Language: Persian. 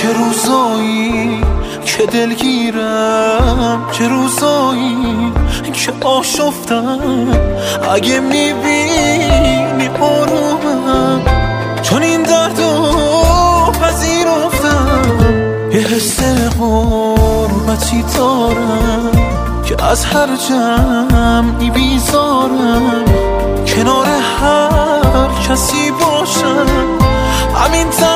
چه روزایی که دلگیرم، چه روزایی که آشفتم. اگه میبینی آرومم، چون این دردو پذیرفتم. یه حس غربتی دارم که از هر جمعی بیزارم، کنار هر کسی باشم. همین